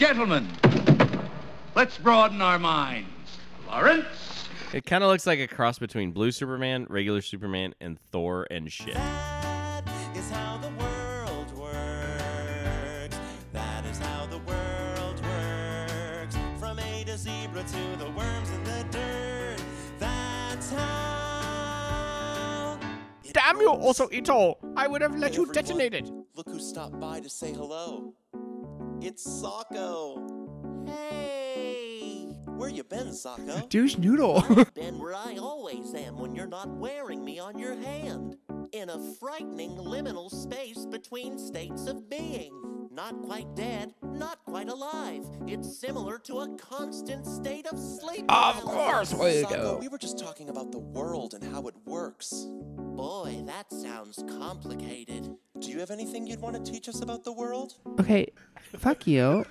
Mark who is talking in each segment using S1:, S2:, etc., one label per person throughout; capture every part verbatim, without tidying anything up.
S1: Gentlemen, let's broaden our minds. Lawrence?
S2: It kind of looks like a cross between Blue Superman, regular Superman, and Thor and shit.
S3: That is how the world works. That is how the world works. From A to zebra to the worms in the dirt. That's how. it
S4: Damn you,
S3: works.
S4: Oso Ito! I would have let
S3: Hey,
S4: you
S3: everyone.
S4: detonate it.
S3: Look who stopped by to say hello. It's Socko. Hey, where you been, Socko?
S4: Douche noodle.
S3: I've been where I always am when you're not wearing me on your hand. In a frightening liminal space between states of being. Not quite dead, not quite alive. It's similar to a constant state of sleep.
S4: Of course we
S3: Socko,
S4: do.
S3: we were just talking about the world and how it works. Boy, that sounds complicated. Do you have anything you'd want to teach us about the world?
S5: Okay, fuck you.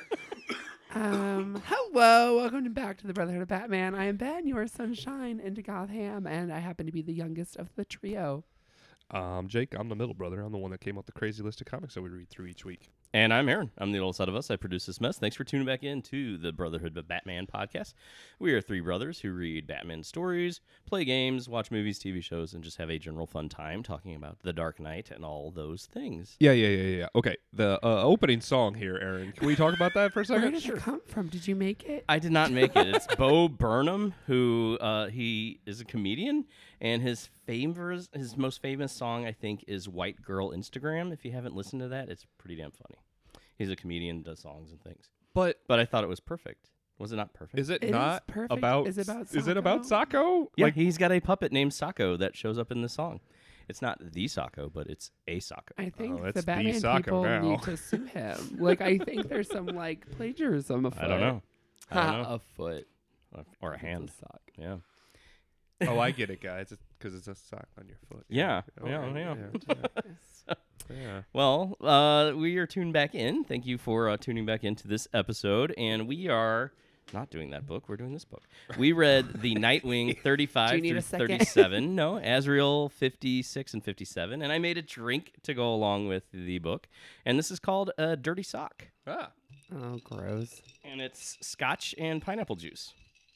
S5: Um, hello, welcome to back to the Brotherhood of Batman. I am Ben, your sunshine into Gotham, and I happen to be the youngest of the trio.
S6: Um, Jake, I'm the middle brother. I'm the one that came up with the crazy list of comics that we read through each week.
S2: And I'm Aaron. I'm the old side of us. I produce this mess. Thanks for tuning back in to the Brotherhood of Batman podcast. We are three brothers who read Batman stories, play games, watch movies, T V shows, and just have a general fun time talking about the Dark Knight and all those things.
S6: Yeah, yeah, yeah, yeah. Okay, the uh, opening song here, Aaron. Can we talk about that for a
S5: Where
S6: second?
S5: did it come from? Did you make it?
S2: I did not make it. It's Bo Burnham, who uh, he is a comedian, and his famous, his most famous song, I think, is "White Girl Instagram." If you haven't listened to that, it's pretty damn funny. He's a comedian, does songs and things.
S6: But
S2: But I thought it was perfect. Was it not perfect?
S6: is it,
S5: It is
S6: not
S5: perfect.
S6: about?
S5: Is it about
S6: Is it about Socko?
S2: Yeah,
S6: Like,
S2: he's got a puppet named Socko that shows up in the song. It's not the Socko, but it's a Socko.
S5: I think
S6: Oh, it's
S5: the
S6: the
S5: Batman
S6: Socko
S5: people
S6: now.
S5: need to sue him. Like, I think there's some, like, plagiarism afoot.
S2: I don't know. I don't know.
S5: A foot.
S2: Or a
S5: It's
S2: hand.
S5: sock.
S2: Yeah.
S6: oh, I get it, guys. Because it's, it's a sock on your foot.
S2: Yeah,
S6: Oh,
S2: yeah, yeah.
S6: yeah. yeah.
S2: Well, uh, we are tuned back in. Thank you for uh, tuning back into this episode. And we are not doing that book. We're doing this book. We read the Nightwing thirty-five
S5: Do you need
S2: through
S5: a second?
S2: thirty-seven. No, Azrael fifty-six and fifty-seven. And I made a drink to go along with the book. And this is called a Dirty Sock.
S6: Ah.
S5: Oh, gross.
S2: And it's scotch and pineapple juice.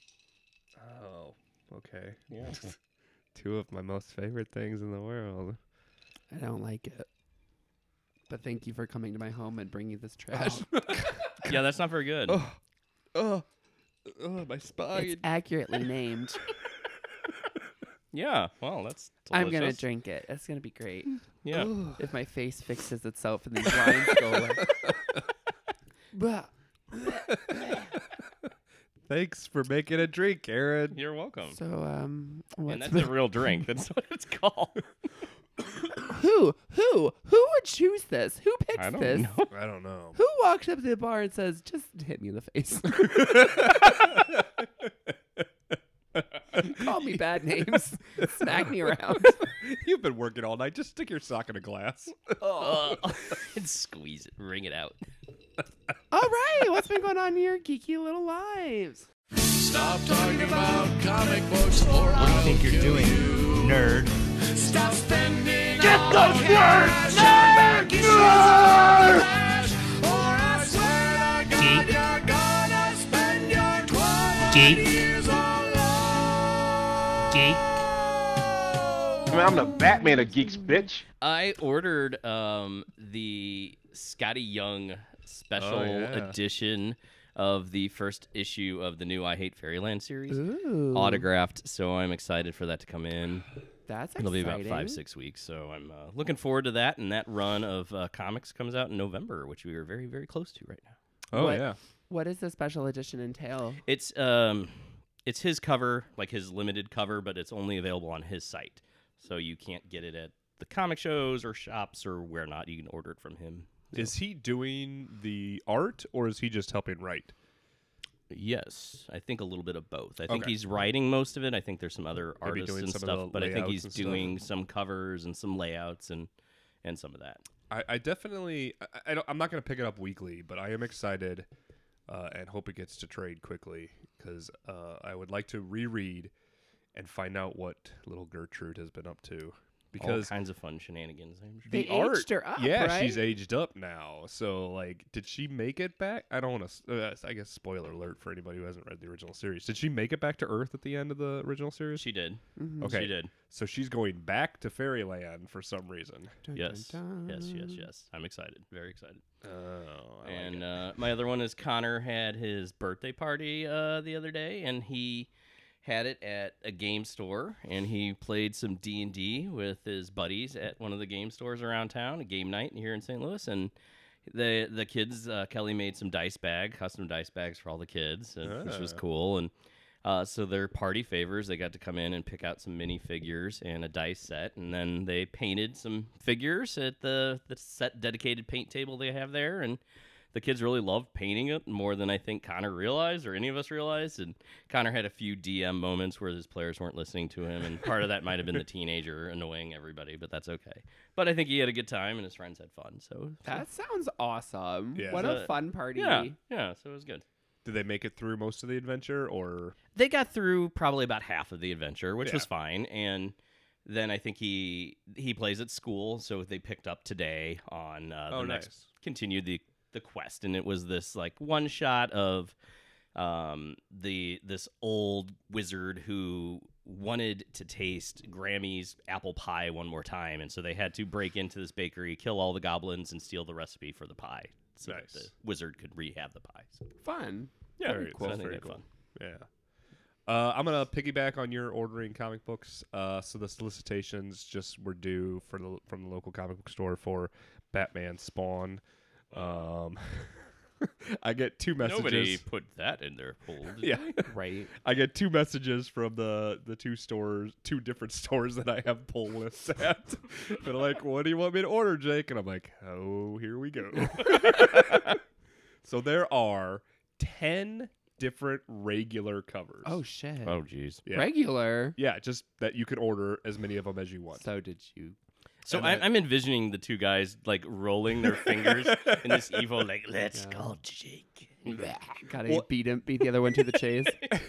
S6: Oh, okay.
S2: Yeah.
S6: Two of my most favorite things in the world.
S5: I don't like it. But thank you for coming to my home and bringing this trash.
S2: Yeah, that's not very good.
S6: Oh, oh, oh, my spine.
S5: It's accurately named.
S2: Yeah, well, that's
S5: I'm going to
S2: delicious.
S5: drink it. It's going to be great.
S2: Yeah.
S5: If my face fixes itself and these lines go away. Bah.
S6: Thanks for making a drink, Aaron.
S2: You're welcome.
S5: So, um, what's
S2: and that's a real drink. That's what it's called.
S5: who, who, who would choose this? Who picks
S2: I don't
S5: this?
S2: know.
S6: I don't know.
S5: Who walks up to the bar and says, "Just hit me in the face"? Call me bad names. Smack me around.
S6: You've been working all night. Just stick your sock in a glass.
S2: Oh. And squeeze it. Wring it out.
S5: All right, what's been going on in your geeky little lives?
S7: Stop talking about comic books or
S4: What do you think you're doing, nerd?
S7: Stop spending
S4: Get
S7: all
S4: those
S7: your
S4: words!
S7: cash on
S4: Nerd!
S7: vacations
S4: Nerd!
S7: and cash, or I swear to God
S4: Geek.
S7: you're gonna spend your twelve
S4: Geek.
S7: years alone.
S4: Geek.
S8: I mean, I'm the Batman of geeks, bitch.
S2: I ordered um, the Scotty Young special
S6: Oh, yeah.
S2: edition of the first issue of the new I Hate Fairyland series,
S5: Ooh,
S2: autographed. So I'm excited for that to come in.
S5: That's
S2: It'll be
S5: exciting.
S2: about five, six weeks. So I'm uh, looking forward to that. And that run of uh, comics comes out in November, which we are very, very close to right now.
S6: Oh,
S5: What?
S6: yeah.
S5: What does the special edition entail?
S2: It's um, it's his cover, like his limited cover, but it's only available on his site. So you can't get it at the comic shows or shops or where not. You can order it from him.
S6: Is he doing the art or is he just helping write?
S2: Yes, I think a little bit of both. I think
S6: Okay.
S2: he's writing most of it. I think there's some other
S6: Maybe
S2: artists
S6: doing
S2: and
S6: some of
S2: stuff,
S6: the
S2: but I think
S6: layouts
S2: he's
S6: and stuff.
S2: doing some covers and some layouts and and some of that.
S6: I, I definitely, I, I don't, I'm not going to pick it up weekly, but I am excited uh, and hope it gets to trade quickly because uh, I would like to reread and find out what little Gertrude has been up to. because
S2: all kinds of fun shenanigans. I'm sure.
S5: They
S6: the art,
S5: aged her up,
S6: yeah,
S5: right?
S6: she's aged up now. So like, did she make it back? I don't want to. Uh, I guess spoiler alert for anybody who hasn't read the original series. Did she make it back to Earth at the end of the original series?
S2: She did.
S5: Mhm.
S6: Okay.
S2: She did.
S6: So she's going back to Fairyland for some reason.
S5: Dun,
S2: Yes.
S5: dun,
S2: Yes. Yes.
S5: dun.
S2: Yes. I'm excited. Very excited.
S6: Oh,
S2: And uh, my other one is Connor had his birthday party uh, the other day, and he had it at a game store, and he played some D and D with his buddies at one of the game stores around town, a game night here in Saint Louis, and the the kids, uh, Kelly made some dice bag, custom dice bags for all the kids, uh, which was
S6: Ah.
S2: cool, and uh, so their party favors, they got to come in and pick out some mini figures and a dice set, and then they painted some figures at the, the set dedicated paint table they have there, and the kids really loved painting it more than I think Connor realized or any of us realized. And Connor had a few D M moments where his players weren't listening to him, and part of that might have been the teenager annoying everybody, but that's okay. But I think he had a good time, and his friends had fun. So, so
S5: That sounds awesome.
S6: Yeah.
S5: What
S2: So,
S5: a fun party.
S2: yeah, yeah. So it was good.
S6: Did they make it through most of the adventure, or
S2: They got through probably about half of the adventure, which
S6: Yeah.
S2: was fine, and then I think he he plays at school, so they picked up today on uh, the
S6: Oh,
S2: next
S6: nice.
S2: continued the the quest, and it was this like one shot of um the this old wizard who wanted to taste Grammy's apple pie one more time, and so they had to break into this bakery, kill all the goblins, and steal the recipe for the pie, so
S6: Nice.
S2: that the wizard could rehab the pie. So,
S5: Fun.
S2: yeah,
S6: Very
S2: so
S6: cool,
S2: I think
S6: very
S2: they had
S6: cool.
S2: fun.
S6: yeah? Uh, I'm gonna piggyback on your ordering comic books. Uh, so the solicitations just were due for the from the local comic book store for Batman Spawn. Um, I get two messages.
S2: Nobody put that in their pool. did
S6: Yeah,
S5: Right.
S6: I get two messages from the the two stores, two different stores that I have pull lists at. They're like, "What do you want me to order, Jake?" And I'm like, "Oh, here we go." So there are ten different regular covers.
S5: Oh shit.
S2: Oh, jeez.
S6: yeah.
S5: Regular.
S6: Yeah, just that you can order as many of them as you want.
S5: So did you?
S2: So
S6: And
S2: I,
S6: then-
S2: I'm envisioning the two guys like rolling their fingers in this evil, like, let's
S5: Yeah.
S2: go, Jake.
S5: Gotta
S6: Well-
S5: beat him. Beat the other one to the chase.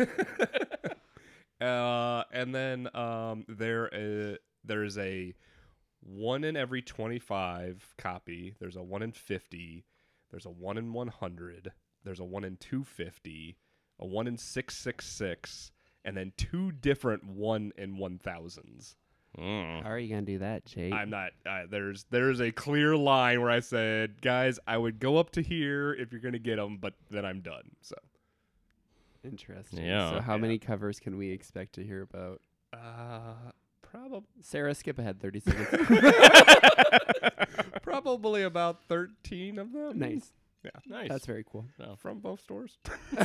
S6: uh, and then um, there uh, there's a one in every twenty-five copy. There's a one in fifty. There's a one in one hundred. There's a one in two fifty. A one in six six six, and then two different one in one thousands.
S2: Mm.
S5: How are you gonna do that, Jake?
S6: I'm not. Uh, there's there's a clear line where I said, guys, I would go up to here if you're gonna get them, but then I'm done. So.
S5: Interesting.
S2: Yeah.
S5: So how
S6: Yeah.
S5: many covers can we expect to hear about?
S6: Uh, probably
S5: Sarah, skip ahead thirty seconds.
S6: probably about thirteen of them.
S5: Nice.
S2: Nice.
S5: That's very cool.
S6: From both stores.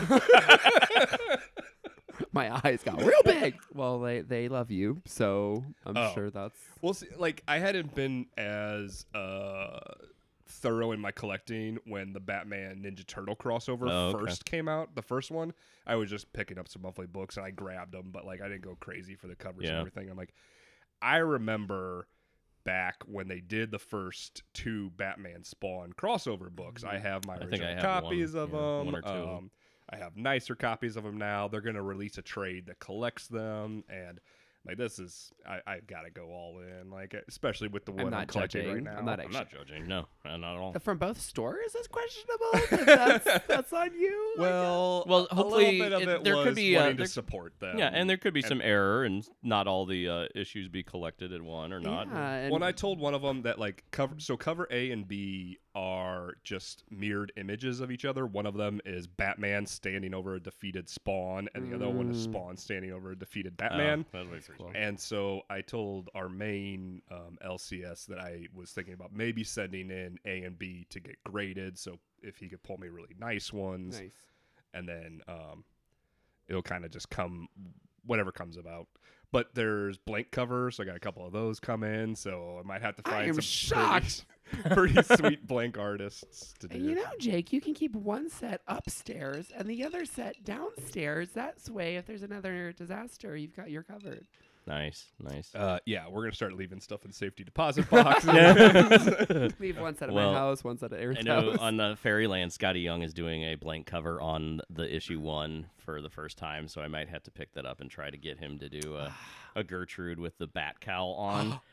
S5: My eyes got real big. Well, they they love you, so I'm
S6: Oh.
S5: sure that's
S6: Well, see, like I hadn't been as uh thorough in my collecting when the Batman Ninja Turtle crossover
S2: Oh, okay.
S6: first came out. The first one, I was just picking up some monthly books and I grabbed them, but like I didn't go crazy for the covers and
S2: Yeah.
S6: everything. I'm like, I remember back when they did the first two Batman Spawn crossover books. I have my
S2: I think
S6: original
S2: I have
S6: copies
S2: one,
S6: of
S2: yeah,
S6: them.
S2: one or two of 'em.
S6: Um, I have nicer copies of them now. They're going to release a trade that collects them, and like this is, I, I gotta go all in. Like especially with the one I'm,
S5: not
S6: collecting
S5: judging.
S6: right now.
S5: I'm not
S2: I'm not judging. No, uh, not at all.
S5: from both stores is questionable. that's that's on you. I
S6: Well,
S2: Well,
S6: a
S2: hopefully
S6: little bit of
S2: it-
S6: it
S2: there
S6: was
S2: could be, uh,
S6: wanting
S2: there-
S6: to support them.
S2: Yeah, and there could be some error, and not all the uh, issues be collected in one or
S5: guess.
S2: not.
S5: Yeah, and
S6: When I told one of them that like cover, so cover A and B are just mirrored images of each other. One of them is Batman standing over a defeated Spawn, and the other one is
S5: Mm.
S6: Spawn standing over a defeated
S2: Oh,
S6: Batman.
S2: that'd be pretty cool.
S6: And so I told our main um, L C S that I was thinking about maybe sending in A and B to get graded. So if he could pull me really nice ones,
S5: nice.
S6: and then um, it'll kind of just come whatever comes about. But there's blank covers. So I got a couple of those come in. So I might have to
S5: I
S6: find
S5: am
S6: some
S5: shocked.
S6: pretty, pretty sweet blank artists to do.
S5: And you know, Jake, you can keep one set upstairs and the other set downstairs. That's way if there's another disaster, you've got your covered.
S2: Nice, nice.
S6: uh, yeah, we're gonna start leaving stuff in safety deposit boxes.
S5: Leave one set at
S2: Well,
S5: my house, one set at Aaron's
S2: I know
S5: house.
S2: on the Fairyland, Scotty Young is doing a blank cover on the issue one for the first time, so I might have to pick that up and try to get him to do a, a Gertrude with the bat cowl on.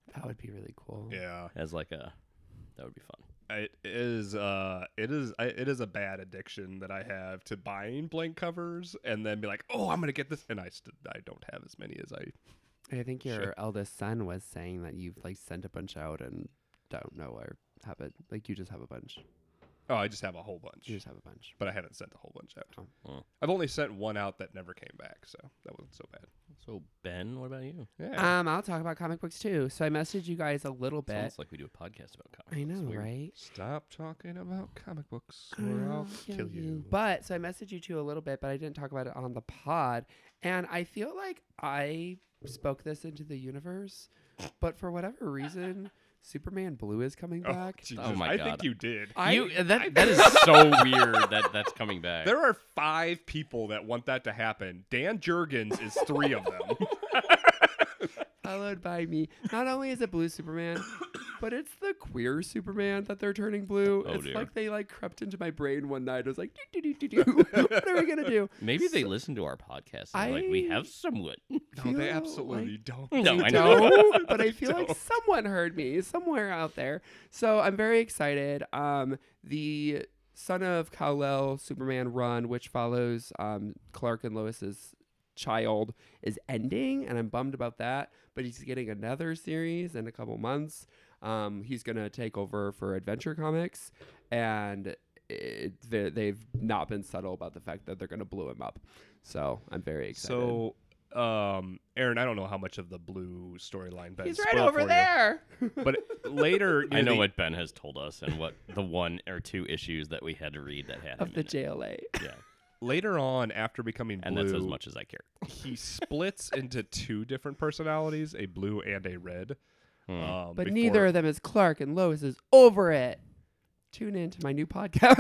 S5: That would be really cool.
S6: Yeah.
S2: as like a that would be fun.
S6: It is uh it is I, it is a bad addiction that I have to buying blank covers and then be like, oh, I'm gonna get this, and I st- I don't have as many as I.
S5: I think your
S6: Sure.
S5: eldest son was saying that you've like sent a bunch out and don't know or have it. Like you just have a bunch.
S6: Oh, I just have a whole bunch,
S5: You just have a bunch.
S6: but I haven't sent a whole bunch out.
S5: Oh.
S2: Oh.
S6: I've only sent one out that never came back, so that wasn't so bad.
S2: So Ben, what about you?
S6: Yeah.
S5: Um, I'll talk about comic books too. So I messaged you guys a little bit.
S2: Sounds like we do a podcast about comics.
S5: I know,
S2: It's weird.
S5: right?
S6: Stop talking about comic books,
S5: I
S6: or
S5: know,
S6: I'll kill you.
S5: But so I messaged you two a little bit, but I didn't talk about it on the pod. And I feel like I spoke this into the universe, but for whatever reason, Superman Blue is coming
S6: Oh,
S5: back.
S6: Jesus.
S2: Oh my
S6: I
S2: God.
S6: think you did.
S5: I,
S2: You, that that is so weird that that's coming back.
S6: There are five people that want that to happen. Dan Jurgens is three of them.
S5: followed by me. Not only is it Blue Superman, but it's the queer Superman that they're turning blue.
S2: Oh,
S5: it's
S2: dear.
S5: like they like crept into my brain one night. I was like, do, do, do, do, do. What are we gonna do?
S2: Maybe they listen to our podcast and like we
S5: I
S2: have someone.
S6: No, they
S5: Feel
S6: absolutely
S5: like-
S6: don't.
S2: No,
S5: They
S2: I know.
S5: don't, but I feel like
S6: don't.
S5: someone heard me somewhere out there. So I'm very excited. Um, the Son of Kal-El Superman run, which follows um, Clark and Lois's child, is ending, and I'm bummed about that. But he's getting another series in a couple months. Um, he's gonna take over for Adventure Comics, and it, they- they've not been subtle about the fact that they're gonna blow him up. So I'm very excited.
S6: So, um, Aaron, I don't know how much of the blue storyline Ben
S5: he's right
S6: spoiled
S5: over
S6: for you,
S5: there.
S6: but later,
S2: I
S6: near
S2: know
S6: the-
S2: what Ben has told us and what the one or two issues that we had to read that had
S5: of
S2: him
S5: the
S2: in it.
S5: J L A.
S2: Yeah,
S6: Later on, after becoming
S2: and
S6: blue,
S2: that's as much as I care.
S6: he splits into two different personalities, a blue and a red.
S2: Hmm.
S6: Um,
S5: But
S6: before-
S5: neither of them is Clark, and Lois is over it. Tune in to my new podcast.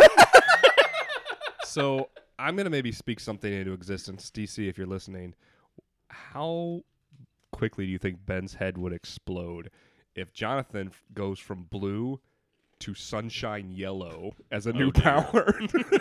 S6: So I'm gonna maybe speak something into existence. D C, if you're listening, how quickly do you think Ben's head would explode if Jonathan f- goes from blue to sunshine yellow as a new
S2: dear.
S6: power?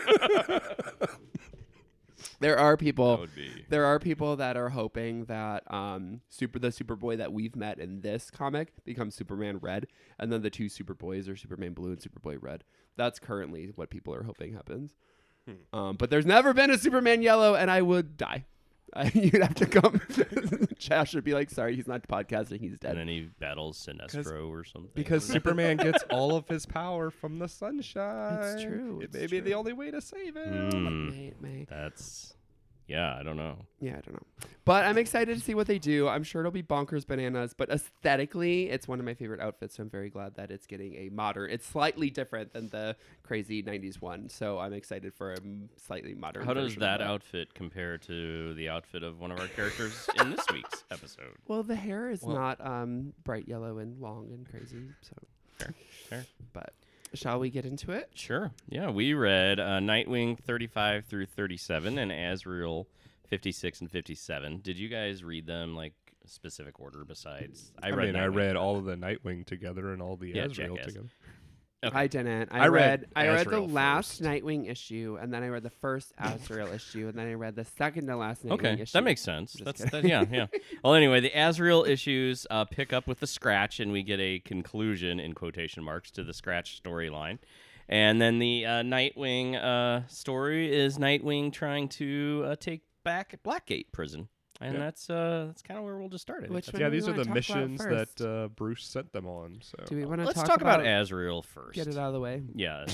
S5: There are
S2: That
S5: people.
S2: would be.
S5: There are people that are hoping that um, super the Superboy that we've met in this comic becomes Superman Red, and then the two Superboys are Superman Blue and Superboy Red. That's currently what people are hoping happens. Um, but there's never been a Superman Yellow, and I would die. I, you'd have to come. Chash would be like, "Sorry, he's not podcasting. He's
S2: And
S5: dead."
S2: then he battles Sinestro or something.
S6: Because Superman gets all of his power from the sunshine.
S5: true,
S6: It
S5: it's
S6: may be the
S5: true.
S6: only way to save him.
S2: Hmm,
S5: May, may.
S2: that's yeah. I don't know.
S5: Yeah, I don't know. But I'm excited to see what they do. I'm sure it'll be bonkers bananas, but aesthetically, it's one of my favorite outfits. So I'm very glad that it's getting a modern. It's slightly different than the crazy nineties one. So I'm excited for a m- slightly modern
S2: How does
S5: version of
S2: that outfit compare to the outfit of one of our characters in this week's episode?
S5: Well, the hair is
S2: Well-
S5: not um, bright yellow and long and crazy. So,
S2: Fair, fair.
S5: but shall we get into it?
S2: Sure. Yeah, we read uh, Nightwing thirty-five through thirty-seven and Azrael fifty-six and fifty-seven. Did you guys read them like a specific order besides?
S6: I,
S2: read
S6: mean, I
S2: Nightwing
S6: read
S2: first.
S6: all of the Nightwing together and all the
S2: Yeah,
S6: Azrael
S2: Jackass.
S6: together.
S2: Okay.
S5: I didn't. I,
S6: I read
S5: read. I read the
S6: Azrael
S5: last
S6: first.
S5: Nightwing issue, and then I read the first Azrael issue, and then I read the second to last Nightwing
S2: Okay,
S5: issue.
S2: that makes sense.
S5: Just
S2: That's
S5: kidding.
S2: that, yeah, yeah. Well, anyway, the Azrael issues uh, pick up with the Scratch, and we get a conclusion in quotation marks to the Scratch storyline. And then the uh, Nightwing uh, story is Nightwing trying to uh, take back Blackgate Prison, and
S6: Yeah.
S2: that's uh, that's kind of where we'll just start it.
S5: Which
S2: That's-
S5: one
S6: Yeah,
S5: do we
S6: these are
S5: wanna
S6: the
S5: talk about
S6: missions
S5: first?
S6: that uh, Bruce sent them on. So
S5: Do we want to
S2: Let's
S5: talk,
S2: talk about,
S5: about
S2: Azrael first.
S5: Get it out of the way.
S2: Yeah.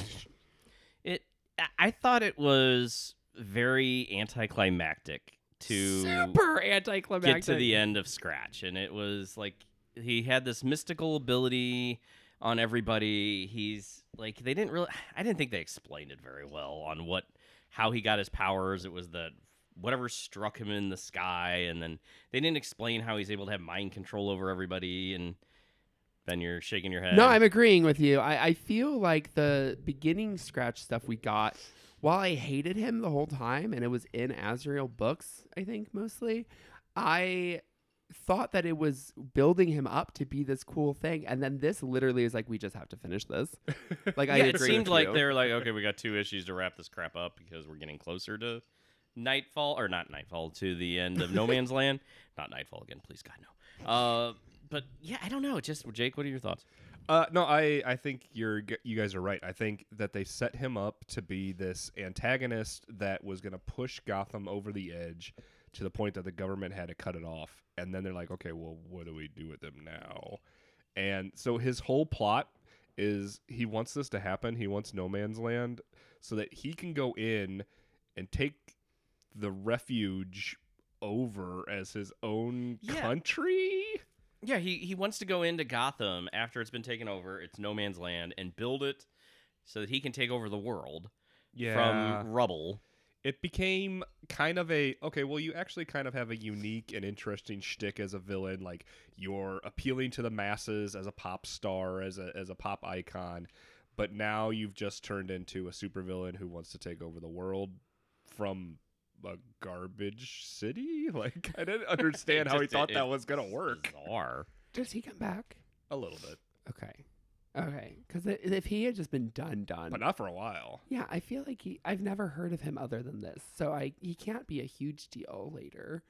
S2: it. I- I thought it was very anticlimactic to
S5: Super anticlimactic.
S2: get to the end of Scratch, and it was like he had this mystical ability on everybody. He's like they didn't really. I didn't think they explained it very well on what how he got his powers. It was the whatever struck him in the sky, and then they didn't explain how he's able to have mind control over everybody. And Ben, you're shaking your head.
S5: No, I'm agreeing with you. I, I feel like the beginning Scratch stuff we got, while I hated him the whole time, and it was in Azrael books, I think mostly, I thought that it was building him up to be this cool thing, and then this literally is like, we just have to finish this. Like I
S2: yeah,
S5: agree
S2: it seemed
S5: with
S2: like
S5: you.
S2: they were like, okay, we got two issues to wrap this crap up because we're getting closer to Nightfall, or not Nightfall, to the end of No Man's Land. Not Nightfall again, please God no. Uh, but yeah, I don't know. It just Jake, what are your thoughts?
S6: Uh, no, I, I think you're g- you guys are right. I think that they set him up to be this antagonist that was going to push Gotham over the edge to the point that the government had to cut it off. And then they're like, okay, well, what do we do with him now? And so his whole plot is he wants this to happen. He wants No Man's Land so that he can go in and take the refuge over as his own
S2: Yeah.
S6: country.
S2: Yeah, he, he wants to go into Gotham after it's been taken over. It's No Man's Land, and build it so that he can take over the world from rubble.
S6: It became kind of a okay. Well, you actually kind of have a unique and interesting shtick as a villain. Like you're appealing to the masses as a pop star, as a as a pop icon, but now you've just turned into a supervillain who wants to take over the world from a garbage city. Like I didn't understand how he
S2: Just-
S6: thought
S2: it-
S6: that was gonna work.
S2: Bizarre.
S5: Does he come back?
S6: A little bit,
S5: Okay. Okay. Because if he had just been done, done.
S6: but not for a while.
S5: Yeah, I feel like he. I've never heard of him other than this, so I he can't be a huge deal later.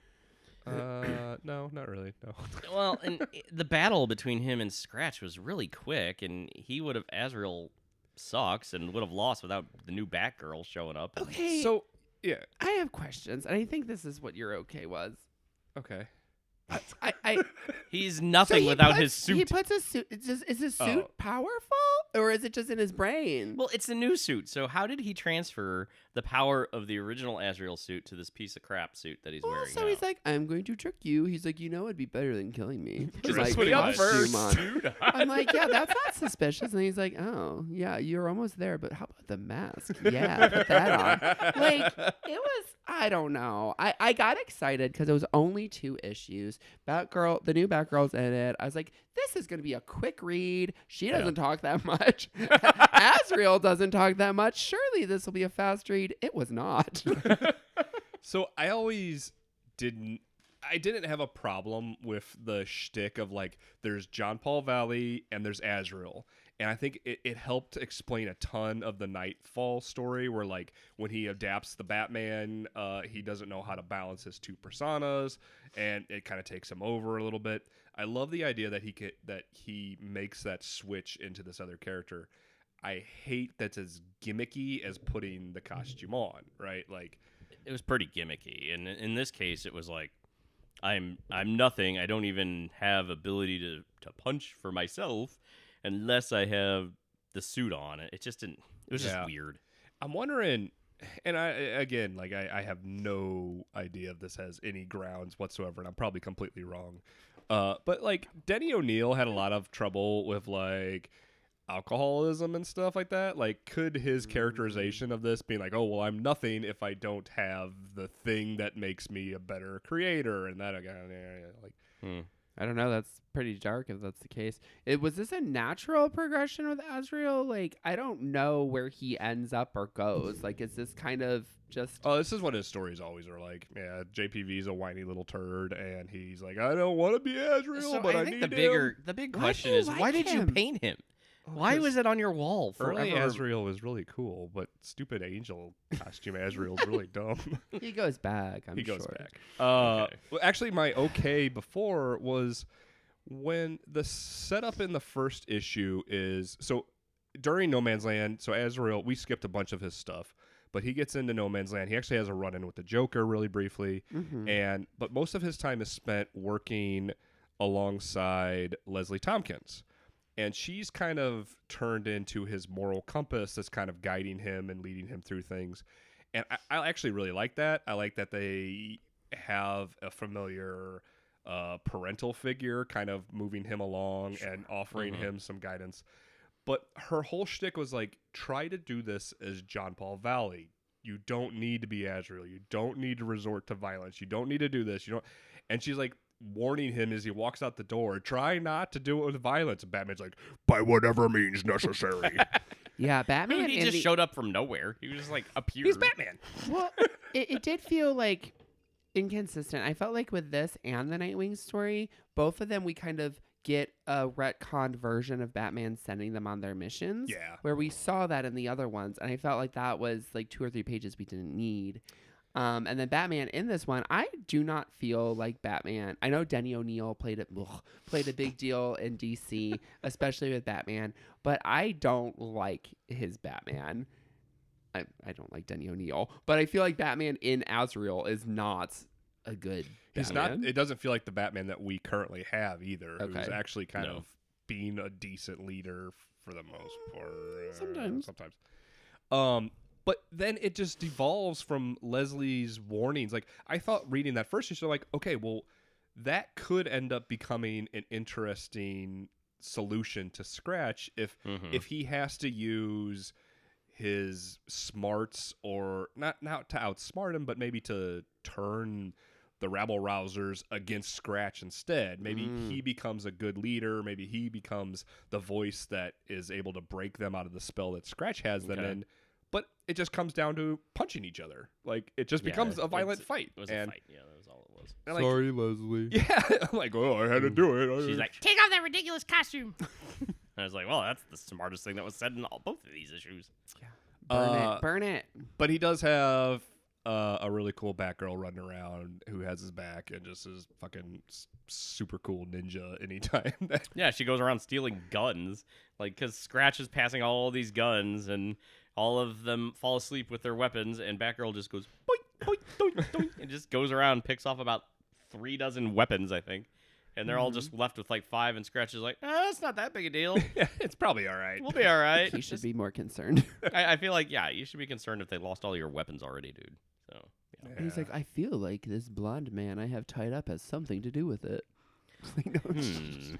S6: Uh, no, not really. No.
S2: Well, and the battle between him and Scratch was really quick, and he would have Azrael sucks and would have lost without the new Batgirl showing up. and-
S5: Okay.
S6: So yeah,
S5: I have questions, and I think this is what your okay was.
S6: okay.
S5: I, I
S2: He's
S5: so
S2: nothing
S5: he
S2: without
S5: puts-
S2: his suit.
S5: He puts a suit. Is, this, is his suit
S6: Oh.
S5: powerful, or is it just in his brain?
S2: Well, it's a new suit. So how did he transfer the power of the original Azrael suit to this piece of crap suit that he's
S5: Well,
S2: wearing
S5: so
S2: now?
S5: he's like, I'm going to trick you. He's like, you know, it'd be better than killing me. He's
S6: Dress
S5: like,
S6: me up
S5: costume
S6: first.
S5: on. I'm like, yeah, that's not suspicious. And he's like, oh, yeah, you're almost there, but how about the mask? Yeah, put that on. Like, it was, I don't know. I, I got excited because it was only two issues. Batgirl, the new Batgirl's in it. I was like, this is going to be a quick read. She doesn't talk that much. Azrael doesn't talk that much. Surely this will be a fast read. It was not.
S6: So I always didn't. I didn't have a problem with the shtick of like there's John Paul Valley and there's Azrael, and I think it, it helped explain a ton of the Nightfall story where like when he adapts the Batman, uh, he doesn't know how to balance his two personas, and it kind of takes him over a little bit. I love the idea that he could, that he makes that switch into this other character. I hate that's as gimmicky as putting the costume on, right? Like.
S2: It was pretty gimmicky, and in this case, it was like, I'm I'm nothing. I don't even have ability to, to punch for myself unless I have the suit on. It just didn't. It was
S6: Yeah.
S2: just weird.
S6: I'm wondering, and I again, like I, I have no idea if this has any grounds whatsoever, and I'm probably completely wrong. Uh, but like Denny O'Neil had a lot of trouble with like alcoholism and stuff like that. Like, could his characterization of this being like, oh well, I'm nothing if I don't have the thing that makes me a better creator, and that again, like,
S2: Hmm.
S5: I don't know. That's pretty dark if that's the case. It was this a natural progression with Azrael? Like, I don't know where he ends up or goes. Like, is this kind of just
S6: oh, this is what his stories always are like. Yeah, J P V's a whiny little turd, and he's like, I don't want to be Azrael,
S2: So
S6: but I,
S2: I think
S6: need
S2: the bigger
S6: him.
S2: the big
S5: Why do
S2: question
S5: you
S2: is why
S5: like
S2: did you
S5: him?
S2: paint him? Why was it on your wall
S6: Early
S2: forever?
S6: Azrael was really cool, but stupid angel costume Azrael's really dumb.
S5: he goes back? I'm
S6: he goes
S5: sure.
S6: back. Uh,
S2: Okay.
S6: well, actually, my okay before was when the setup in the first issue is so during No Man's Land. So Azrael, we skipped a bunch of his stuff, but he gets into No Man's Land. He actually has a run-in with the Joker really briefly,
S5: Mhm.
S6: and but most of his time is spent working alongside Leslie Tompkins. And she's kind of turned into his moral compass that's kind of guiding him and leading him through things. And I, I actually really like that. I like that they have a familiar uh, parental figure kind of moving him along and offering
S2: Mhm.
S6: him some guidance. But her whole shtick was like, try to do this as John Paul Valley. You don't need to be Azrael. You don't need to resort to violence. You don't need to do this. You don't. And she's like, warning him as he walks out the door, try not to do it with violence. And Batman's like, by whatever means necessary.
S5: Yeah, Batman.
S2: he
S5: in
S2: just
S5: the-
S2: showed up from nowhere. He was just like appeared.
S6: He's Batman.
S5: Well, it, it did feel like inconsistent. I felt like with this and the Nightwing story, both of them we kind of get a retconned version of Batman sending them on their missions.
S6: Yeah.
S5: Where we saw that in the other ones, and I felt like that was like two or three pages we didn't need. Um, and then Batman in this one, I do not feel like Batman. I know Denny O'Neil played it ugh, played a big deal in D C, especially with Batman, but I don't like his Batman. I, I don't like Denny O'Neil, but I feel like Batman in Azrael is not a good
S6: He's
S5: Batman.
S6: not. It doesn't feel like the Batman that we currently have either. Who's
S5: Okay.
S6: actually kind
S2: No.
S6: of being a decent leader for the most part. uh,
S5: Sometimes.
S6: Sometimes. Um, but then it just devolves from Leslie's warnings. Like I thought, reading that first issue, like, okay, well, that could end up becoming an interesting solution to Scratch if
S2: Mhm.
S6: if he has to use his smarts, or not not to outsmart him, but maybe to turn the rabble rousers against Scratch instead. Maybe
S5: Mm.
S6: he becomes a good leader. Maybe he becomes the voice that is able to break them out of the spell that Scratch has them
S2: Okay.
S6: in. But it just comes down to punching each other. Like it just
S2: Yeah,
S6: becomes a
S2: it's-
S6: violent fight.
S2: It was
S6: and,
S2: a fight. Yeah, that was all it was.
S6: and like,
S8: Leslie.
S6: yeah, I'm like, oh, I had to do it.
S2: She's like,
S4: Take off that ridiculous costume.
S2: and I was like, well, that's the smartest thing that was said in all both of these issues.
S5: burn
S6: uh,
S5: it, burn it.
S6: But he does have uh, a really cool Batgirl running around who has his back and just is fucking s- super cool ninja anytime. that-
S2: Yeah, she goes around stealing guns, like because Scratch is passing all these guns, and all of them fall asleep with their weapons, and Batgirl just goes boink, boink, doink, doink, and just goes around and picks off about three dozen weapons, I think, and they're all just left with like five, and Scratch is like, ah, it's not that big a deal.
S6: yeah, it's probably all right.
S2: We'll be all right.
S5: He should be more concerned.
S2: I, I feel like, yeah, you should be concerned if they lost all your weapons already, dude. So, yeah.
S5: And he's like, I feel like this blonde man I have tied up has something to do with it. It's like, no,
S2: Hmm.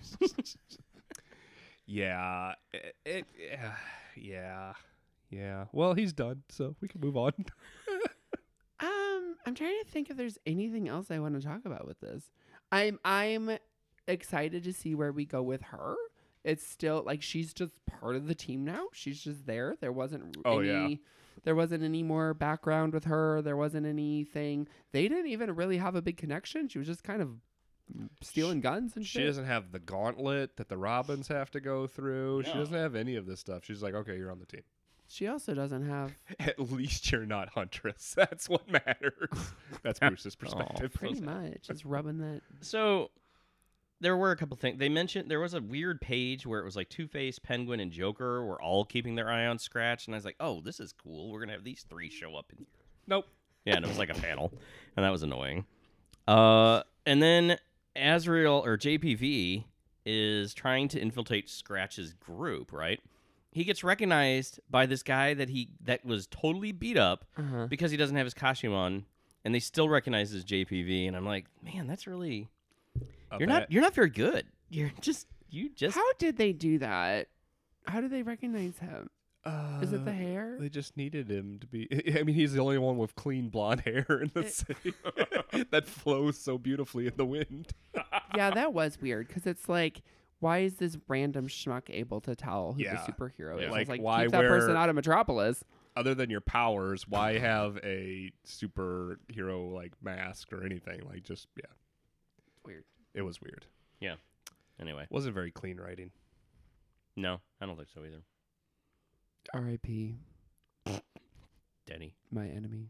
S6: Yeah, it, it yeah, yeah, yeah. Well, he's done, so we can move on.
S5: Um, I'm trying to think if there's anything else I want to talk about with this. I'm I'm excited to see where we go with her. It's still like she's just part of the team now. She's just there. There wasn't
S6: Oh,
S5: any
S6: yeah.
S5: there wasn't any more background with her. There wasn't anything. They didn't even really have a big connection. She was just kind of stealing guns and
S6: She
S5: shit.
S6: doesn't have the gauntlet that the Robins have to go through. She
S2: No.
S6: doesn't have any of this stuff. She's like, okay, you're on the team.
S5: She also doesn't have
S6: At least you're not Huntress. That's what matters. That's Bruce's perspective.
S5: pretty much just rubbing that.
S2: So there were a couple things they mentioned. There was a weird page where it was like Two-Face, Penguin, and Joker were all keeping their eye on Scratch, and I was like, "Oh, this is cool. We're gonna have these three show up in here."
S6: Nope.
S2: Yeah, and it was like a panel, and that was annoying. Uh, and then Azrael or J P V is trying to infiltrate Scratch's group. Right? He gets recognized by this guy that he that was totally beat up
S5: Uh-huh.
S2: because he doesn't have his costume on, and they still recognize his J P V. And I'm like, man, that's really.
S6: A
S2: You're
S6: bad-
S2: not. You're not very good. You're just. You just.
S5: How did they do that? How did they recognize him? Is it the
S6: Uh,
S5: hair?
S6: They just needed him to be. I mean, he's the only one with clean blonde hair in the
S5: It-
S6: city that flows so beautifully in the wind.
S5: Yeah, that was weird because it's like, why is this random schmuck able to tell who
S6: Yeah.
S5: the superhero is?
S6: Yeah.
S5: I was
S6: Like,
S5: like,
S6: why
S5: keep that person
S6: wear-
S5: out of Metropolis.
S6: Other than your powers, why have a superhero like mask or anything? Like, just yeah,
S5: Weird.
S6: it was weird.
S2: Anyway,
S6: Wasn't very clean writing.
S2: no, I don't think so either.
S5: R I P
S2: Denny.
S5: my enemy.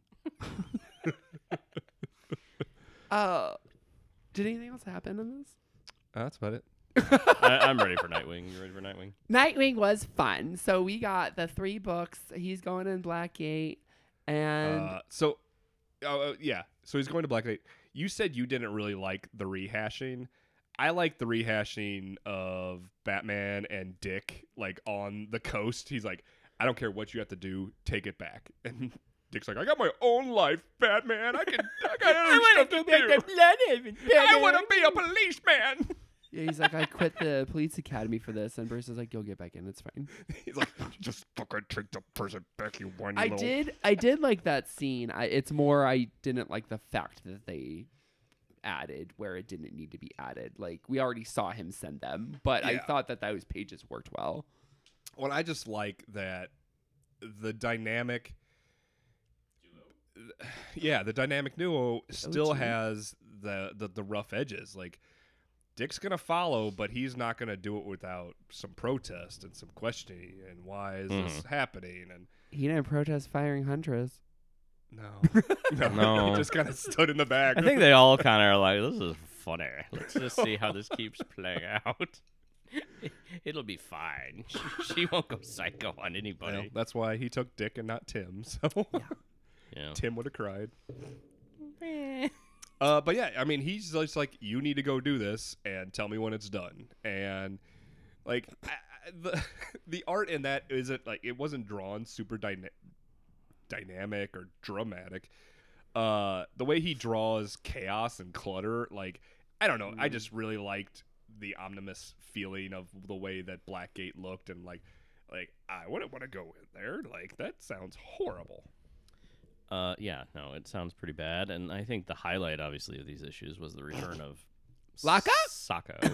S5: Uh, did anything else happen in this?
S6: Uh, that's about it.
S2: I, I'm ready for Nightwing. You ready for Nightwing?
S5: Nightwing was fun. So we got the three books. He's going in Blackgate, and
S6: Uh, so, oh uh, yeah. So he's going to Blackgate. You said you didn't really like the rehashing. I like the rehashing of Batman and Dick, like on the coast. He's like, I don't care what you have to do, take it back. And Dick's like, I got my own life, Batman. I can, I got other stuff to do. I want to be a policeman.
S5: yeah, he's like, I quit the police academy for this, and Bruce is like, you'll get back in. It's fine.
S6: He's like, just fucking take the person back, you whiny
S5: I
S6: little.
S5: did, I did like that scene. I, it's more, I didn't like the fact that they added where it didn't need to be added. Like we already saw him send them, but I
S6: Yeah.
S5: thought that those pages worked well.
S6: Well, I just like that the dynamic. Yeah, the dynamic duo still
S5: O G.
S6: has the, the the rough edges. Like Dick's gonna follow, but he's not gonna do it without some protest and some questioning. And why is this happening? And
S5: He didn't protest firing Huntress.
S6: No, no,
S2: No.
S6: he just kind of stood in the back.
S2: I think they all kind of are like, this is funny. Let's just see how this keeps playing out. It'll be fine. She, she won't go psycho on anybody.
S6: Well, that's why he took Dick and not Tim. So
S2: Yeah.
S6: Tim would have cried. Uh, but yeah, I mean, he's just like, you need to go do this and tell me when it's done. And like I, I, the the art in that isn't like it wasn't drawn super dyna- dynamic or dramatic. Uh, the way he draws chaos and clutter, like I don't know, I just really liked the ominous feeling of the way that Blackgate looked, and like like I wouldn't want to go in there. Like that sounds horrible.
S2: Uh, yeah, no, it sounds pretty bad, and I think the highlight, obviously, of these issues was the return of
S5: Lock up?
S2: Sacco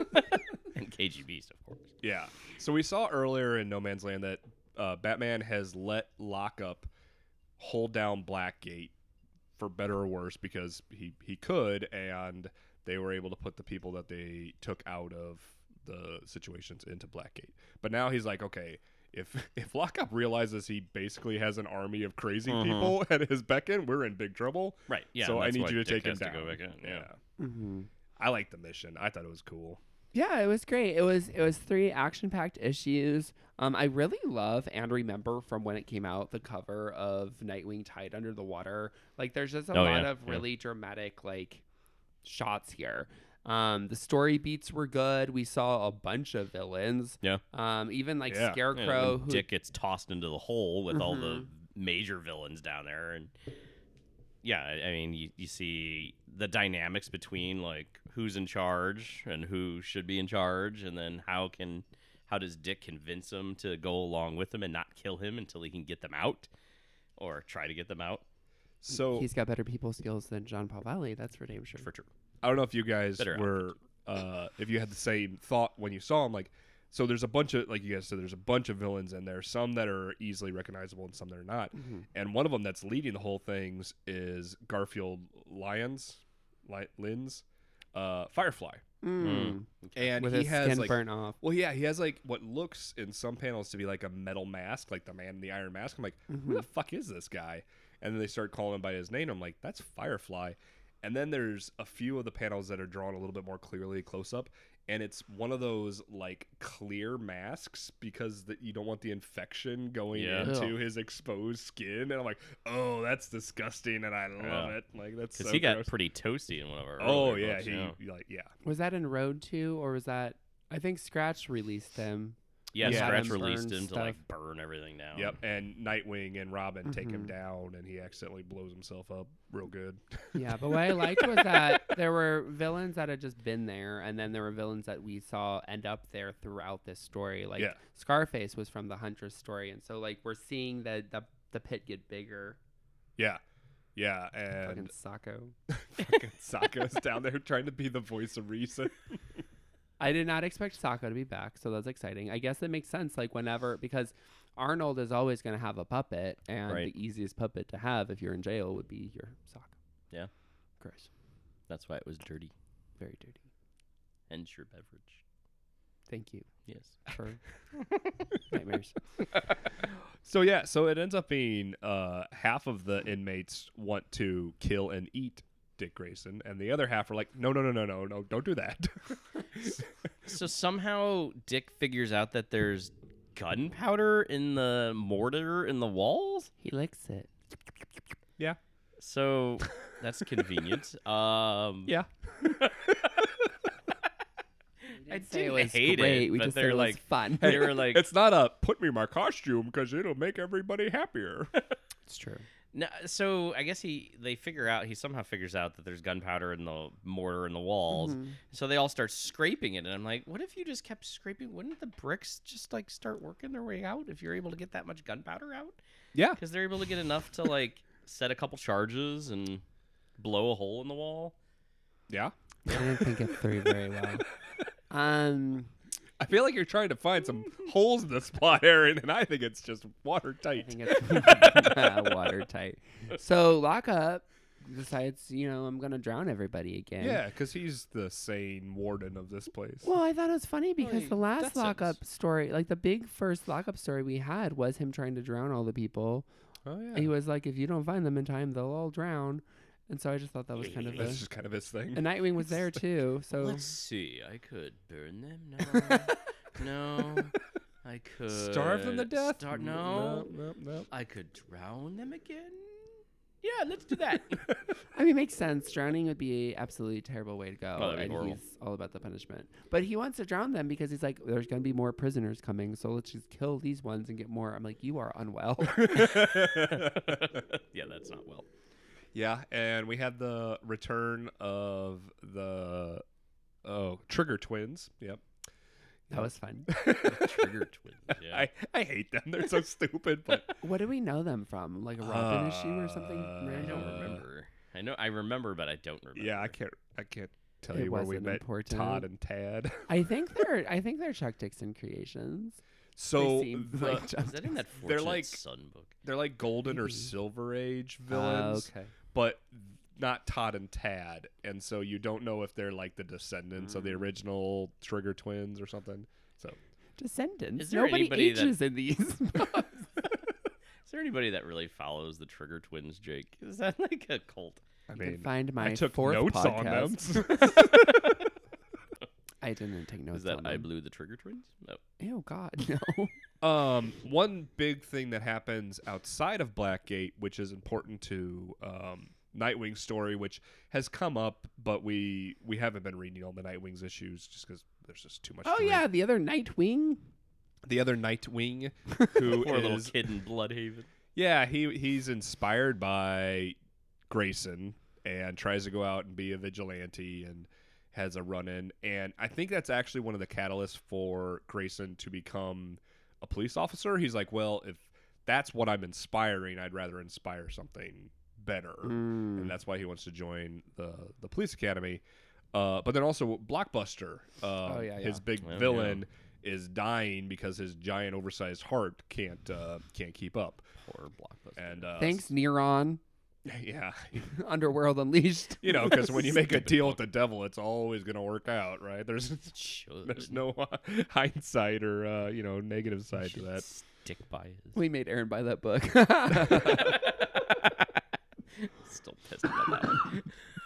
S2: and K G Beast, of course.
S6: Yeah. So we saw earlier in No Man's Land that uh, Batman has let Lockup hold down Blackgate for better or worse because he, he could, and they were able to put the people that they took out of the situations into Blackgate. But now he's like, okay, if if Lockup realizes he basically has an army of crazy
S2: Mhm.
S6: people at his beckon, we're in big trouble.
S2: Right, yeah.
S6: So
S2: and
S6: I
S2: that's
S6: need
S2: why
S6: you to
S2: Dick
S6: take him
S2: has to
S6: down.
S2: go back in, yeah.
S5: Mm-hmm.
S6: I like the mission. I thought it was cool.
S5: Yeah, it was great. It was it was three action-packed issues. Um, I really love and remember from when it came out the cover of Nightwing tied under the water. Like, there's just a
S2: Oh,
S5: lot
S2: yeah,
S5: of
S2: yeah.
S5: really dramatic like shots here. Um, the story beats were good. We saw a bunch of villains.
S2: Yeah.
S5: Um, even like
S6: Yeah.
S5: Scarecrow.
S2: Yeah, when
S5: who,
S2: Dick gets tossed into the hole with all the
S5: Mhm.
S2: major villains down there, and yeah, I I mean, you, you see the dynamics between like who's in charge and who should be in charge, and then how can how does Dick convince them to go along with him and not kill him until he can get them out, or try to get them out?
S6: So
S5: he's got better people skills than John Paul Valley. That's for damn sure.
S2: For sure.
S6: I don't know if you guys
S2: Better
S6: were, uh, if you had the same thought when you saw him. Like, so there's a bunch of, like you guys said, there's a bunch of villains in there. Some that are easily recognizable and some that are not.
S5: Mm-hmm.
S6: And one of them that's leading the whole things is Garfield Lyons, Ly- Lynn's, uh, Firefly.
S5: Mm.
S6: And
S5: With
S6: he
S5: his
S6: has
S5: skin
S6: like,
S5: burnt off.
S6: well, yeah, he has like what looks in some panels to be like a metal mask, like the man in the iron mask. I'm like, who the fuck is this guy? And then they start calling him by his name. I'm like, that's Firefly. And then there's a few of the panels that are drawn a little bit more clearly close up, and it's one of those like clear masks because that you don't want the infection going
S2: Yeah.
S6: into his exposed skin. And I'm like, oh, that's disgusting, and I love
S2: Yeah.
S6: it. Like that's
S2: Because
S6: so
S2: he got
S6: gross.
S2: pretty toasty in one of our.
S6: Oh
S2: earlier
S6: yeah,
S2: books,
S6: he
S2: yeah.
S6: he, like yeah.
S5: Was that in Road two or was that? I think Scratch released him.
S2: Yeah,
S6: Yeah.
S2: Scratch
S5: Had him
S2: released
S5: burn
S2: him to
S5: stuff.
S2: like burn everything down.
S6: Yep, and Nightwing and Robin take him
S5: Mhm.
S6: down, and he accidentally blows himself up real good.
S5: Yeah, but what I liked was that there were villains that had just been there, and then there were villains that we saw end up there throughout this story. Like
S6: Yeah.
S5: Scarface was from the Huntress story, and so like we're seeing the the, the pit get bigger.
S6: Yeah, yeah,
S5: Fucking
S6: and
S5: Sacco.
S6: fucking Sokka's down there trying to be the voice of reason.
S5: I did not expect Sacco to be back, so that's exciting. I guess that makes sense. Like whenever, because Arnold is always going to have a puppet, and
S2: Right.
S5: the easiest puppet to have if you're in jail would be your Sacco.
S2: Yeah.
S5: Gross.
S2: That's why it was dirty.
S5: Very dirty.
S2: Hence your beverage.
S5: Thank you
S2: Yes.
S5: for nightmares.
S6: So yeah, so it ends up being uh, half of the inmates want to kill and eat Dick Grayson, and the other half are like, no, no, no, no, no, no, don't do that.
S2: So somehow Dick figures out that there's gunpowder in the mortar in the walls.
S5: He licks it.
S6: Yeah.
S2: So that's convenient. Um,
S6: Yeah.
S2: I
S5: Didn't say
S2: didn't
S5: it was
S2: hate
S5: great.
S2: it,
S5: We
S2: but
S5: just
S2: they're
S5: said it was
S2: like-
S5: fun.
S2: They were like,
S6: It's not a put me in my costume because it'll make everybody happier.
S5: It's true.
S2: no, so I guess he they figure out he somehow figures out that there's gunpowder in the mortar in the walls.
S5: Mhm.
S2: So they all start scraping it, and I'm like, what if you just kept scraping? Wouldn't the bricks just like start working their way out if you're able to get that much gunpowder out?
S6: Yeah.
S2: Because they're able to get enough to like set a couple charges and blow a hole in the wall.
S6: Yeah.
S5: I didn't think it through very well. Um,
S6: I feel like you're trying to find some holes in this plot, Aaron, and I think it's just
S5: I
S6: watertight.
S5: think it's watertight. So Lockup decides, you know, I'm gonna drown everybody again.
S6: Yeah, because he's the sane warden of this place.
S5: Well, I thought it was funny because
S2: he
S5: the last
S2: death
S5: Lockup story, like the big first Lockup story we had, was him trying to drown all the people
S6: Oh yeah.
S5: He was like, if you don't find them in time, they'll all drown. And so I just thought that was kind of a.
S6: That's just kind of his thing.
S5: And Nightwing was there too. So
S2: Let's see. I could burn them. No. no. I could
S6: Starve them to death?
S2: Star- no.
S6: Nope, nope,
S2: I could drown them again. Yeah, let's do that.
S5: I mean, it makes sense. Drowning would be a absolutely terrible way to go,
S2: Oh, that'd be
S5: and
S2: horrible.
S5: he's all about the punishment. But he wants to drown them because he's like, "There's going to be more prisoners coming, so let's just kill these ones and get more." I'm like, "You are unwell."
S2: Yeah, that's not well.
S6: Yeah, and we had the return of the oh Trigger twins. Yep.
S5: That was fun.
S2: Trigger twins. Yeah.
S6: I, I hate them. They're so stupid. But
S5: What do we know them from? Like a Robin issue or something?
S6: Uh,
S2: I
S5: random?
S2: don't remember. I know I remember, but I don't remember.
S6: yeah, I can't I can't tell
S5: It
S6: you where we
S5: wasn't
S6: met
S5: important.
S6: Todd and Tad.
S5: I think they're. I think they're Chuck Dixon creations.
S6: So
S5: seem
S6: the-
S5: like Chuck
S2: Is that in that
S6: They're
S2: Fortunate
S6: like-
S2: Son book?
S6: they're like golden or
S5: Maybe.
S6: silver age villains,
S5: okay.
S6: but not Todd and Tad, and so you don't know if they're like the descendants of the
S5: Mm.
S6: original Trigger twins or something. So
S5: Descendants.
S2: Is there
S5: Nobody
S2: anybody that-
S5: ages in these.
S2: Is there anybody that really follows the Trigger twins, Jake? Is that like a cult?
S6: I
S5: You
S6: mean,
S5: can find my
S6: I took
S5: fourth
S6: notes on them.
S5: podcast. I didn't take notes
S2: Is that
S5: on
S2: I
S5: them.
S2: Blew the Trigger twins? No.
S5: Ew, God, no.
S6: Um, one big thing that happens outside of Blackgate, which is important to um, Nightwing's story, which has come up, but we we haven't been reading all the Nightwing's issues just because there's just too much.
S5: Oh
S6: to read.
S5: yeah, the other Nightwing.
S6: The other Nightwing, who
S2: Poor little
S6: is
S2: kid in Bloodhaven.
S6: yeah, he he's inspired by Grayson and tries to go out and be a vigilante and has a run in, and I think that's actually one of the catalysts for Grayson to become a police officer. He's like, well, if that's what I'm inspiring, I'd rather inspire something better,
S5: Mm.
S6: and that's why he wants to join the the police academy. Uh, but then also Blockbuster, uh,
S5: Oh, yeah,
S6: his
S5: yeah.
S6: big
S2: Oh,
S6: villain, is dying because his giant, oversized heart can't uh, can't keep up.
S2: Poor Blockbuster.
S6: And uh,
S5: Thanks, Neron.
S6: yeah,
S5: Underworld Unleashed.
S6: you know, because when you make a deal with the devil, it's always gonna work out, right? There's
S2: It should.
S6: there's no uh, hindsight or uh, you know negative side to
S2: Should
S6: that.
S2: Stick by his.
S5: We made Aaron buy that book.
S2: Still pissed about that one.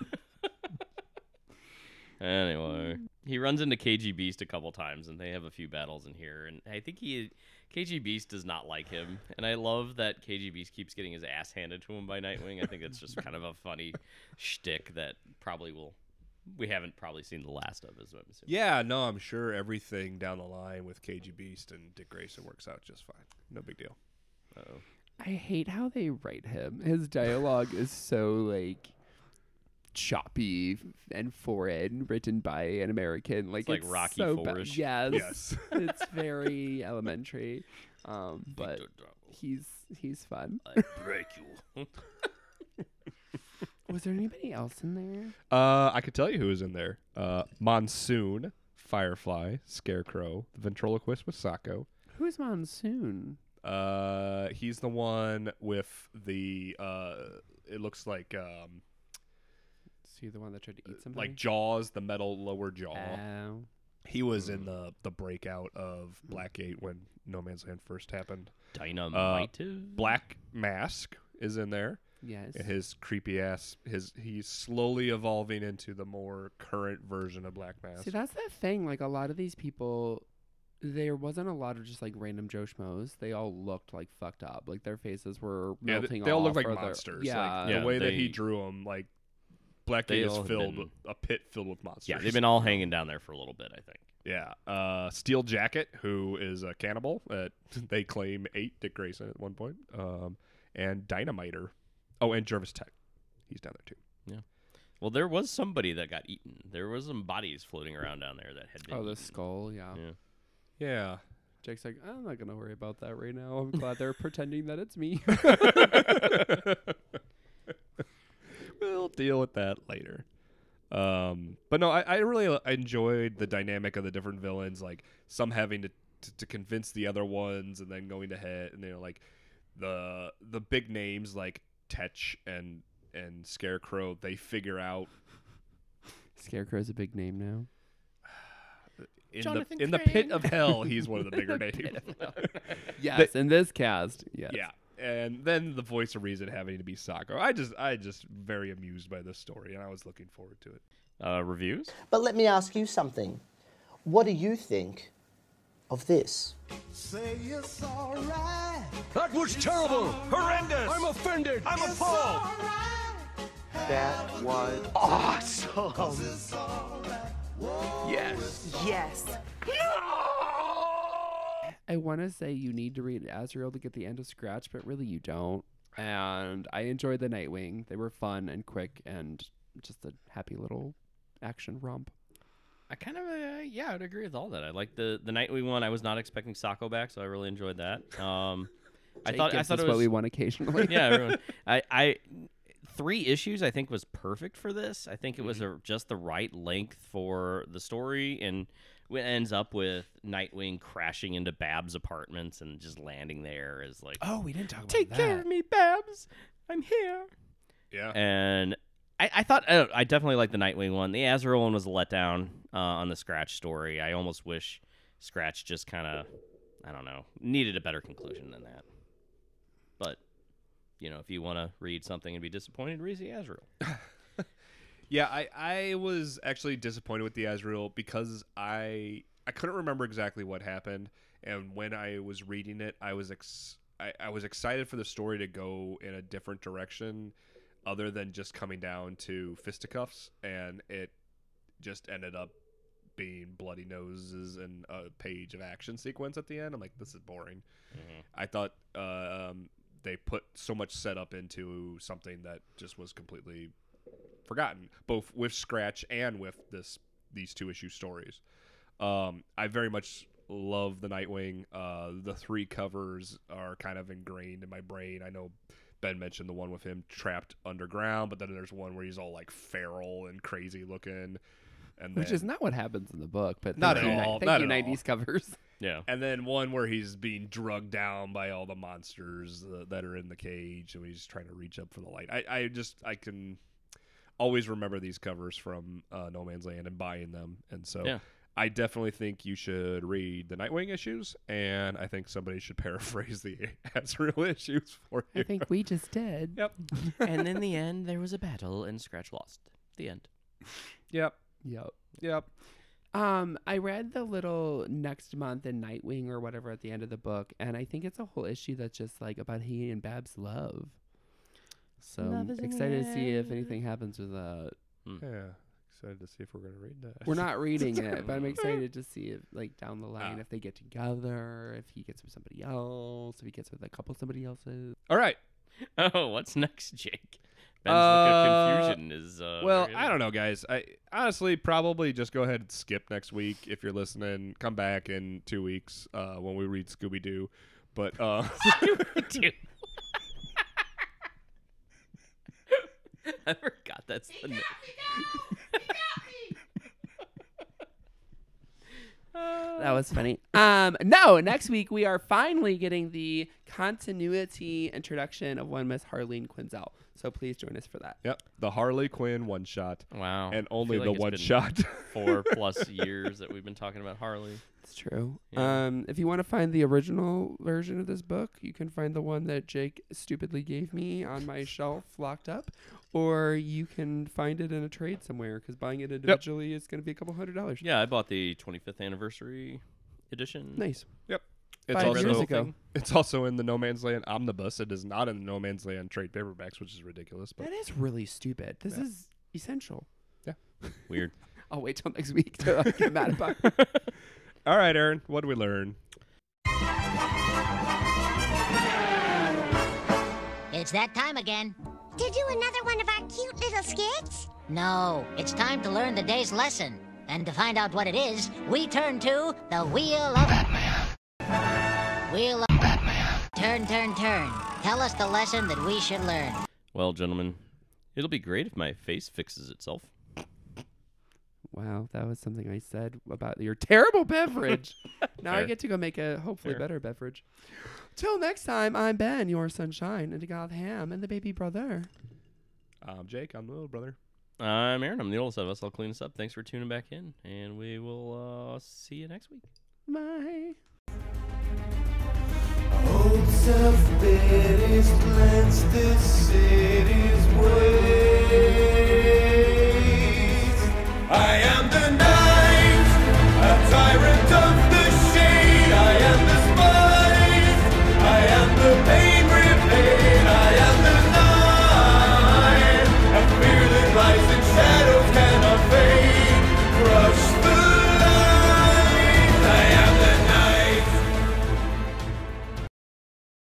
S2: Anyway, he runs into K G Beast a couple times, and they have a few battles in here. And I think he, K G Beast does not like him, and I love that K G Beast keeps getting his ass handed to him by Nightwing. I think it's just kind of a funny shtick that probably will, we haven't probably seen the last of, is what I'm assuming.
S6: Yeah, no, I'm sure everything down the line with K G Beast and Dick Grayson works out just fine. No big deal.
S2: Uh-oh.
S5: I hate how they write him. His dialogue is so like choppy and foreign, written by an American. Like
S2: It's like Rocky
S5: so ba-
S2: Four-ish.
S5: Yes,
S6: Yes.
S5: it's very elementary. Um, but he's he's fun.
S2: I break you.
S5: Was there anybody else in there?
S6: Uh, I could tell you who was in there. Uh, Monsoon, Firefly, Scarecrow, the ventriloquist with Sacco.
S5: Who's Monsoon?
S6: Uh, he's the one with the uh, it looks like um,
S5: Is he the one that tried to eat something?
S6: like Jaws, the metal lower jaw.
S5: Oh.
S6: He was in the the breakout of Blackgate when No Man's Land first happened.
S2: Dynamite.
S6: Black Mask is in there.
S5: Yes.
S6: And his creepy ass, his he's slowly evolving into the more current version of Black Mask.
S5: See, that's the thing. Like a lot of these people, there wasn't a lot of just like random Joe Schmoes. They all looked like fucked up. Like their faces were
S6: yeah,
S5: melting
S6: they all look
S5: off,
S6: like
S5: or their-
S6: monsters.
S5: Yeah.
S6: like,
S2: Yeah,
S6: the way that he
S2: they-
S6: drew them, like
S2: They
S6: Blackgate is
S2: all have
S6: filled
S2: been-
S6: a pit filled with monsters.
S2: Yeah, they've been all hanging down there for a little bit, I think.
S6: Yeah, uh, Steel Jacket, who is a cannibal that they claim ate Dick Grayson at one point, um, and Dynamiter. Oh, and Jervis Tech, he's down there too.
S2: Well, there was somebody that got eaten. There was some bodies floating around down there that had been
S5: Oh, the
S2: eaten.
S5: skull. Yeah.
S2: Yeah.
S6: Yeah.
S5: Jake's like, I'm not gonna worry about that right now. I'm glad they're pretending that it's me.
S6: We'll deal with that later. Um, but no, I, I really uh, enjoyed the dynamic of the different villains, like some having to, to, to convince the other ones and then going to head, and they're like the the big names like Tetch and and Scarecrow, they figure out
S5: Scarecrow's a big name now.
S6: in
S2: Jonathan
S6: the in the pit
S2: Crane.
S6: of hell, he's one of the bigger names.
S5: Yes, in this cast. Yes.
S6: Yeah. and then the voice of reason having to be Sako. I just, I just very amused by this story, and I was looking forward to it.
S2: Uh, reviews?
S9: But let me ask you something. What do you think of this?
S7: Say it's all right.
S1: That was terrible! Horrendous! I'm offended! I'm appalled!
S8: That was awesome.
S1: Yes.
S10: Yes.
S5: I want to say you need to read Azrael to get the end of Scratch, but really you don't. And I enjoyed the Nightwing. They were fun and quick and just a happy little action romp.
S2: I kind of, uh, yeah, I'd agree with all that. I like the the Nightwing one. I was not expecting Sako back, so I really enjoyed that. Um, I
S5: Jake
S2: thought I
S5: gives
S2: thought
S5: us
S2: it was
S5: what we want occasionally.
S2: yeah, everyone. I, I three issues I think was perfect for this. I think it was a, just the right length for the story, and it ends up with Nightwing crashing into Babs' apartments and just landing there as like,
S4: Oh, we didn't talk about
S2: take
S4: that.
S2: care of me, Babs. I'm here.
S6: Yeah.
S2: And I, I thought uh, I definitely liked the Nightwing one. The Azrael one was a letdown uh, on the Scratch story. I almost wish Scratch just kind of, I don't know, needed a better conclusion than that. But, you know, if you want to read something and be disappointed, read the Azrael.
S6: Yeah, I, I was actually disappointed with the Azrael because I I couldn't remember exactly what happened, and when I was reading it, I was ex- I, I was excited for the story to go in a different direction, other than just coming down to fisticuffs, and it just ended up being bloody noses and a page of action sequence at the end. I'm like, this is boring.
S2: Mm-hmm.
S6: I thought uh, um, they put so much setup into something that just was completely forgotten, both with Scratch and with this these two issue stories. Um, I very much love the Nightwing. Uh, the three covers are kind of ingrained in my brain. I know Ben mentioned the one with him trapped underground, but then there's one where he's all like feral and crazy looking, and
S5: Which
S6: then,
S5: is not what happens in the book, but
S6: Not
S5: thank
S6: at
S5: you,
S6: all,
S5: Thank
S6: not
S5: you,
S6: at
S5: nineties covers.
S2: Yeah.
S6: and then one where he's being drugged down by all the monsters uh, that are in the cage, and he's trying to reach up for the light. I, I just I can always remember these covers from uh, No Man's Land and buying them, and so
S2: Yeah.
S6: I definitely think you should read the Nightwing issues, and I think somebody should paraphrase the Azrael issues for you.
S5: I think we just did.
S6: Yep.
S2: And in the end, there was a battle, and Scratch lost. The end.
S6: Yep.
S5: Yep.
S6: Yep.
S5: Um, I read the little next month in Nightwing or whatever at the end of the book, and I think it's a whole issue that's just like about he and Babs' love. So
S2: Love is
S5: I'm
S2: in the
S5: excited to see if
S2: air.
S5: anything happens with that.
S6: Yeah. Excited to see if we're gonna read that.
S5: We're not reading it, but I'm excited to see if, like, down the line,
S6: Ah.
S5: if they get together, if he gets with somebody else, if he gets with a couple somebody else's.
S6: All right.
S2: Oh, what's next, Jake? Ben's
S6: Uh,
S2: look of confusion is. Uh,
S6: Well,
S2: very
S6: I don't know, guys. I honestly probably just go ahead and skip next week if you're listening. Come back in two weeks uh, when we read Scooby Doo. But uh,
S2: Dude. I forgot that's the name.
S5: That was funny. Um, no, next week we are finally getting the continuity introduction of one Miss Harleen Quinzel. So please join us for that.
S6: yep, the Harley Quinn one shot,
S2: Wow.
S6: and
S2: I
S6: only
S2: feel
S6: the
S2: like it's
S6: one
S2: been
S6: shot.
S2: Four plus years that we've been talking about Harley.
S5: It's true.
S2: Yeah.
S5: Um, if you want to find the original version of this book, you can find the one that Jake stupidly gave me on my shelf locked up, or you can find it in a trade somewhere because buying it individually is going to be a couple hundred dollars.
S2: Yeah, I bought the twenty-fifth anniversary edition.
S5: Nice.
S6: Yep. It's
S5: Five
S6: also
S5: years ago.
S6: it's also in the No Man's Land omnibus. It is not in the No Man's Land trade paperbacks, which is ridiculous. But
S5: That is really stupid. This
S6: Yeah.
S5: is essential.
S2: Weird.
S5: I'll wait till next week to uh, get mad about it.
S6: all right, Aaron, what did we learn?
S11: It's that time again.
S12: To do another one of our cute little skits?
S11: No, it's time to learn the day's lesson. And to find out what it is, we turn to the Wheel of Batman. Wheel of Batman. Turn, turn, turn. Tell us the lesson that we should learn.
S2: Well, gentlemen, it'll be great if my face fixes itself.
S5: Wow, that was something I said about your terrible beverage. now I
S2: Fair.
S5: get to go make a hopefully
S2: Fair.
S5: better beverage. Till next time, I'm Ben, your sunshine, and to God Ham, and the baby brother.
S6: Um, Jake, I'm the little brother.
S2: I'm Aaron. I'm the oldest of us. I'll clean us up. Thanks for tuning back in, and we will uh, see you next week.
S5: Bye.
S7: Oh,
S10: Hopes of Betty's plans to see.